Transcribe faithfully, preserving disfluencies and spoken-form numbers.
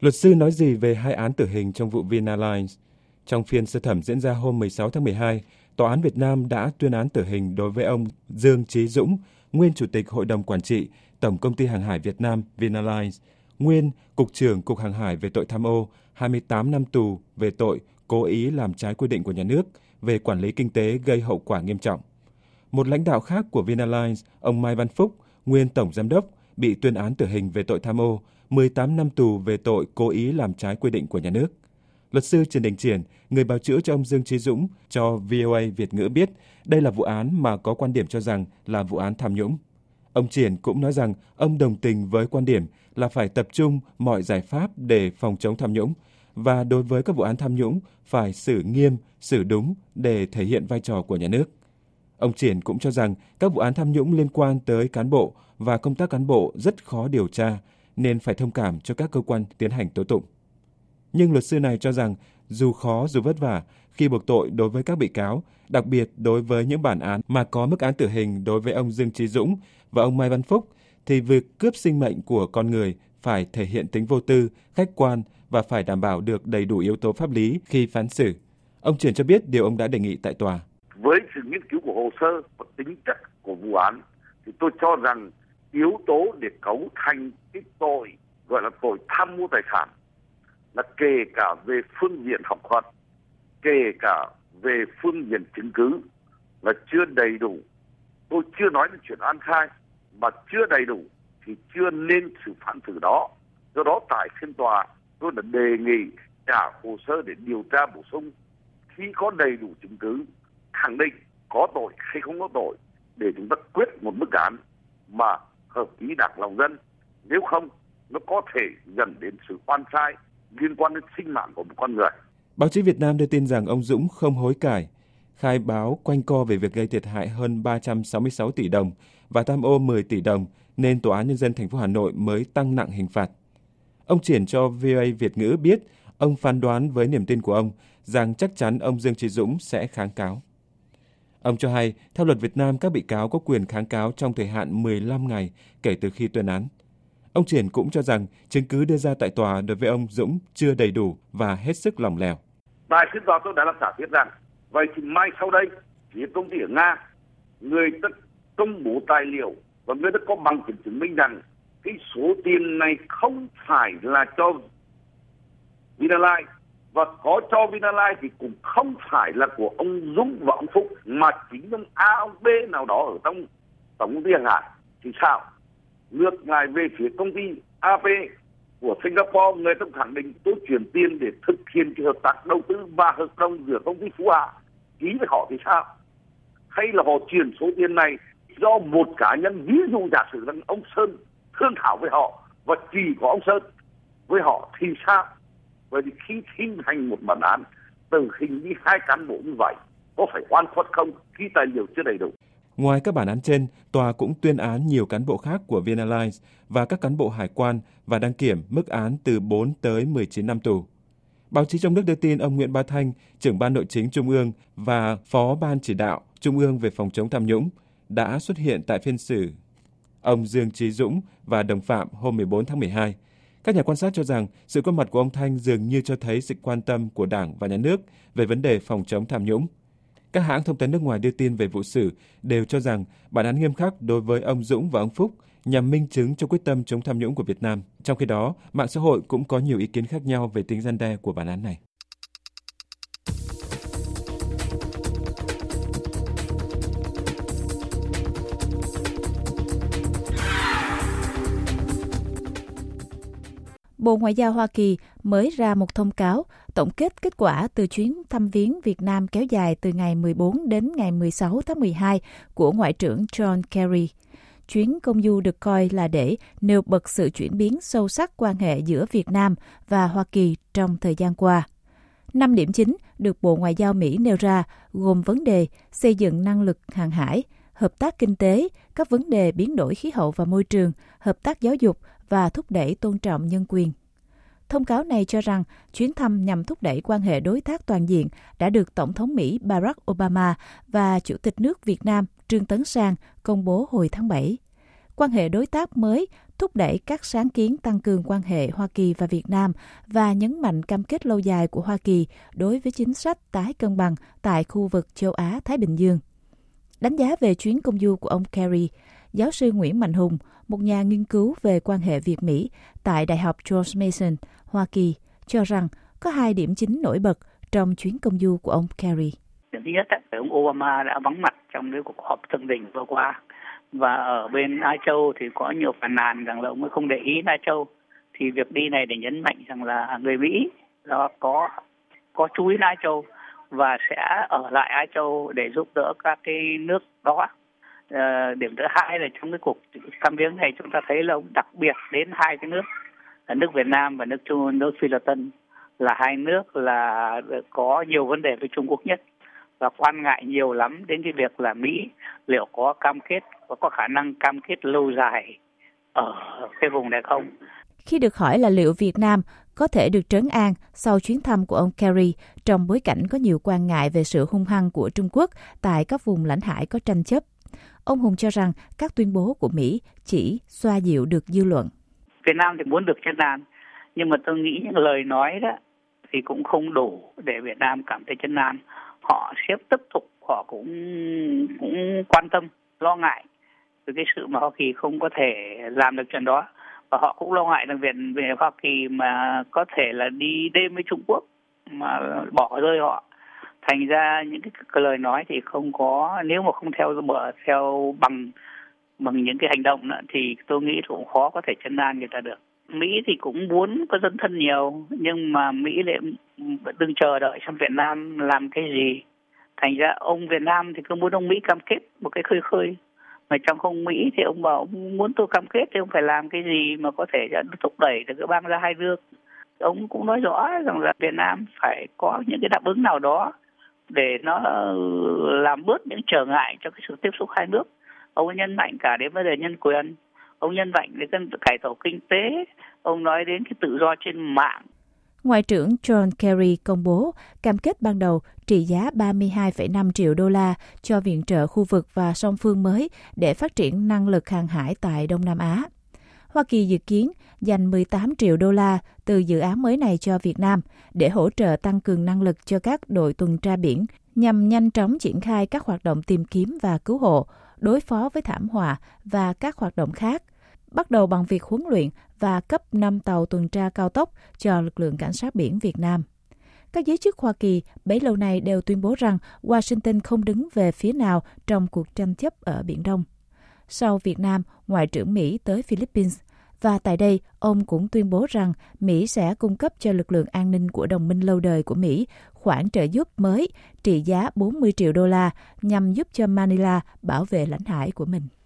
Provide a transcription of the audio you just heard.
Luật sư nói gì về hai án tử hình trong vụ Vinalines? Trong phiên sơ thẩm diễn ra hôm mười sáu tháng mười hai, Tòa án Việt Nam đã tuyên án tử hình đối với ông Dương Chí Dũng, nguyên Chủ tịch Hội đồng Quản trị Tổng Công ty Hàng hải Việt Nam Vinalines, nguyên Cục trưởng Cục Hàng hải về tội tham ô, hai mươi tám năm tù về tội cố ý làm trái quy định của nhà nước về quản lý kinh tế gây hậu quả nghiêm trọng. Một lãnh đạo khác của Vinalines, ông Mai Văn Phúc, nguyên Tổng Giám đốc, bị tuyên án tử hình về tội tham ô, mười tám năm tù về tội cố ý làm trái quy định của nhà nước. Luật sư Trần Đình Triển, người bào chữa cho ông Dương Chí Dũng, cho vê o a Việt ngữ biết đây là vụ án mà có quan điểm cho rằng là vụ án tham nhũng. Ông Triển cũng nói rằng ông đồng tình với quan điểm là phải tập trung mọi giải pháp để phòng chống tham nhũng, và đối với các vụ án tham nhũng phải xử nghiêm, xử đúng để thể hiện vai trò của nhà nước. Ông Triển cũng cho rằng các vụ án tham nhũng liên quan tới cán bộ và công tác cán bộ rất khó điều tra, nên phải thông cảm cho các cơ quan tiến hành tố tụng. Nhưng luật sư này cho rằng dù khó dù vất vả khi buộc tội đối với các bị cáo, đặc biệt đối với những bản án mà có mức án tử hình đối với ông Dương Chí Dũng và ông Mai Văn Phúc, thì việc cướp sinh mệnh của con người phải thể hiện tính vô tư, khách quan và phải đảm bảo được đầy đủ yếu tố pháp lý khi phán xử. Ông Triển cho biết điều ông đã đề nghị tại tòa. Với sự nghiên cứu của hồ sơ và tính chất của vụ án, thì tôi cho rằng yếu tố để cấu thành cái tội gọi là tội tham mô tài sản là kể cả về phương diện học thuật, kể cả về phương diện chứng cứ là chưa đầy đủ. Tôi chưa nói đến chuyện oan khai, mà chưa đầy đủ thì chưa nên xử phán xử đó. Do đó tại phiên tòa tôi đã đề nghị trả hồ sơ để điều tra bổ sung, khi có đầy đủ chứng cứ khẳng định có tội hay không có tội để chúng ta quyết một mức án mà hợp ý đảng lòng dân. Nếu không, nó có thể dẫn đến sự oan sai liên quan đến sinh mạng của một con người. Báo chí Việt Nam đưa tin rằng ông Dũng không hối cải, khai báo quanh co về việc gây thiệt hại hơn ba trăm sáu mươi sáu tỷ đồng và tham ô mười tỷ đồng, nên Tòa án Nhân dân thành phố Hà Nội mới tăng nặng hình phạt. Ông Triển cho vê o a Việt ngữ biết ông phán đoán với niềm tin của ông rằng chắc chắn ông Dương Chí Dũng sẽ kháng cáo. Ông cho hay, theo luật Việt Nam, các bị cáo có quyền kháng cáo trong thời hạn mười lăm ngày kể từ khi tuyên án. Ông Triển cũng cho rằng chứng cứ đưa ra tại tòa đối với ông Dũng chưa đầy đủ và hết sức lỏng lẻo. Tại phiên tòa tôi đã làm giả thiết rằng, vậy thì mai sau đây, phía công ty ở Nga, người ta công bố tài liệu và người ta có bằng chứng chứng minh rằng cái số tiền này không phải là cho Vinalines, và có cho Vinalines thì cũng không phải là của ông Dũng và ông Phúc, mà chính ông A, ông B nào đó ở trong tổng công ty hàng hải. Thì sao? Ngược lại về phía công ty a pê của Singapore, người ta khẳng định tôi chuyển tiền để thực hiện cái hợp tác đầu tư và hợp đồng giữa công ty Phú Hà ký với họ thì sao? Hay là họ chuyển số tiền này do một cá nhân, ví dụ giả sử rằng ông Sơn thương thảo với họ và chỉ có ông Sơn với họ thì sao? Vậy thì khi hình thành một bản án tử hình đi hai cán bộ như vậy, có phải oan khuất không khi tài liệu chưa đầy đủ? Ngoài các bản án trên, tòa cũng tuyên án nhiều cán bộ khác của Vinalines và các cán bộ hải quan và đăng kiểm mức án từ bốn tới mười chín năm tù. Báo chí trong nước đưa tin ông Nguyễn Bá Thanh, trưởng Ban Nội chính Trung ương và Phó Ban Chỉ đạo Trung ương về phòng chống tham nhũng, đã xuất hiện tại phiên xử ông Dương Chí Dũng và đồng phạm hôm mười bốn tháng mười hai. Các nhà quan sát cho rằng sự có mặt của ông Thanh dường như cho thấy sự quan tâm của Đảng và Nhà nước về vấn đề phòng chống tham nhũng. Các hãng thông tấn nước ngoài đưa tin về vụ xử đều cho rằng bản án nghiêm khắc đối với ông Dũng và ông Phúc nhằm minh chứng cho quyết tâm chống tham nhũng của Việt Nam. Trong khi đó, mạng xã hội cũng có nhiều ý kiến khác nhau về tính răn đe của bản án này. Bộ Ngoại giao Hoa Kỳ mới ra một thông cáo tổng kết kết quả từ chuyến thăm viếng Việt Nam kéo dài từ ngày mười bốn đến ngày mười sáu tháng mười hai của Ngoại trưởng John Kerry. Chuyến công du được coi là để nêu bật sự chuyển biến sâu sắc quan hệ giữa Việt Nam và Hoa Kỳ trong thời gian qua. Năm điểm chính được Bộ Ngoại giao Mỹ nêu ra gồm vấn đề xây dựng năng lực hàng hải, hợp tác kinh tế, các vấn đề biến đổi khí hậu và môi trường, hợp tác giáo dục và thúc đẩy tôn trọng nhân quyền. Thông cáo này cho rằng chuyến thăm nhằm thúc đẩy quan hệ đối tác toàn diện đã được Tổng thống Mỹ Barack Obama và Chủ tịch nước Việt Nam Trương Tấn Sang công bố hồi tháng bảy. quan hệ đối tác mới thúc đẩy các sáng kiến tăng cường quan hệ Hoa Kỳ và Việt Nam và nhấn mạnh cam kết lâu dài của Hoa Kỳ đối với chính sách tái cân bằng tại khu vực châu Á-Thái Bình Dương. Đánh giá về chuyến công du của ông Kerry, giáo sư Nguyễn Mạnh Hùng, một nhà nghiên cứu về quan hệ Việt-Mỹ tại Đại học George Mason, Hoa Kỳ, cho rằng có hai điểm chính nổi bật trong chuyến công du của ông Kerry. Điểm thứ nhất là ông Obama đã vắng mặt trong cái cuộc họp thượng đỉnh vừa qua. Và ở bên Á Châu thì có nhiều phàn nàn rằng là ông ấy không để ý Á Châu. Thì việc đi này để nhấn mạnh rằng là người Mỹ đó có có chú ý Á Châu và sẽ ở lại Á Châu để giúp đỡ các cái nước đó. À, điểm thứ hai là trong cái cuộc thăm viếng này chúng ta thấy là ông đặc biệt đến hai cái nước là nước Việt Nam và nước Trung nước Phi Lê Tân, là hai nước là có nhiều vấn đề với Trung Quốc nhất và quan ngại nhiều lắm đến cái việc là Mỹ liệu có cam kết và có khả năng cam kết lâu dài ở cái vùng này không. Khi được hỏi là liệu Việt Nam có thể được trấn an sau chuyến thăm của ông Kerry trong bối cảnh có nhiều quan ngại về sự hung hăng của Trung Quốc tại các vùng lãnh hải có tranh chấp, ông Hùng cho rằng các tuyên bố của Mỹ chỉ xoa dịu được dư luận. Việt Nam thì muốn được trấn an, nhưng mà tôi nghĩ những lời nói đó thì cũng không đủ để Việt Nam cảm thấy trấn an. Họ sẽ tiếp tục, họ cũng cũng quan tâm, lo ngại về cái sự mà Hoa Kỳ không có thể làm được chuyện đó. Và họ cũng lo ngại rằng Việt về Hoa Kỳ mà có thể là đi đêm với Trung Quốc mà bỏ rơi họ. Thành ra những cái, cái lời nói thì không có, nếu mà không theo bờ theo bằng bằng những cái hành động nữa, thì tôi nghĩ cũng khó có thể trấn an người ta được. Mỹ thì cũng muốn có dân thân nhiều, nhưng mà Mỹ lại đừng chờ đợi xem Việt Nam làm cái gì. Thành ra ông Việt Nam thì cứ muốn ông Mỹ cam kết một cái khơi khơi. Mà trong không Mỹ thì ông bảo ông muốn tôi cam kết thì ông phải làm cái gì mà có thể thúc đẩy được cái bang ra hai nước. Ông cũng nói rõ rằng là Việt Nam phải có những cái đáp ứng nào đó để nó làm bớt những trở ngại cho cái sự tiếp xúc hai nước. Ông nhấn mạnh cả đến vấn đề nhân quyền, ông nhấn mạnh đến cải tổ kinh tế, ông nói đến cái tự do trên mạng. Ngoại trưởng John Kerry công bố cam kết ban đầu trị giá ba mươi hai phẩy năm triệu đô la cho viện trợ khu vực và song phương mới để phát triển năng lực hàng hải tại Đông Nam Á. Hoa Kỳ dự kiến dành mười tám triệu đô la từ dự án mới này cho Việt Nam để hỗ trợ tăng cường năng lực cho các đội tuần tra biển nhằm nhanh chóng triển khai các hoạt động tìm kiếm và cứu hộ, đối phó với thảm họa và các hoạt động khác, bắt đầu bằng việc huấn luyện và cấp năm tàu tuần tra cao tốc cho lực lượng cảnh sát biển Việt Nam. Các giới chức Hoa Kỳ bấy lâu nay đều tuyên bố rằng Washington không đứng về phía nào trong cuộc tranh chấp ở Biển Đông. Sau Việt Nam, Ngoại trưởng Mỹ tới Philippines, và tại đây ông cũng tuyên bố rằng Mỹ sẽ cung cấp cho lực lượng an ninh của đồng minh lâu đời của Mỹ khoản trợ giúp mới trị giá bốn mươi triệu đô la nhằm giúp cho Manila bảo vệ lãnh hải của mình.